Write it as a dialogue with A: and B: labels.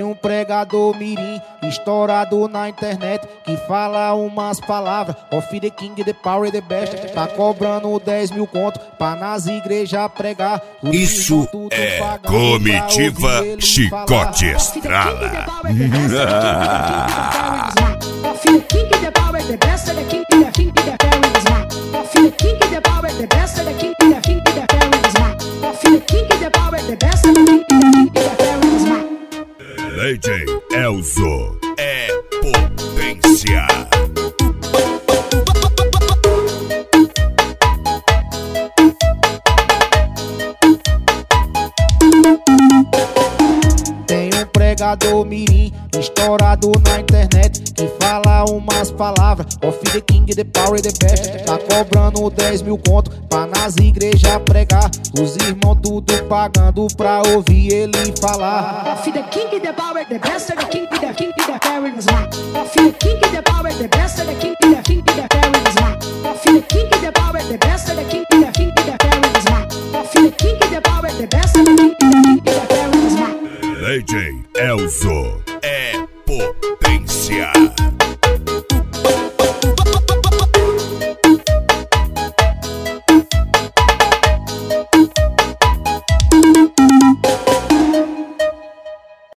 A: um pregador mirim, estourado na internet, que fala umas palavras: of the king, the power, the best. Tá cobrando 10 mil conto pra nas igrejas pregar.
B: Isso é Comitiva Chicote Estrada.
C: Of the king, the power, the best. The king, the king, the power is mine. Of the king, the power, the best. The king, the king, the power is mine. Of the king, the power, the best. The king, the king, the power is mine.
B: DJ Elzo é potência.
A: Tem um pregador mirim, estourado na internet, que fala umas palavras: of the king, the power, the best. Tá cobrando 10 mil conto pra nas igrejas pregar. Os irmãos tudo pagando pra ouvir ele falar.
C: Of the king, the power, the best. The king, the king, the power is mine. Of the king, the power, the best. The king, the king, the power is mine. Of the king, the power, the best. The king, the king, the power is mine. Of the king, the power, the best. The king, the king, the power is mine.
B: DJ Elzo é potência.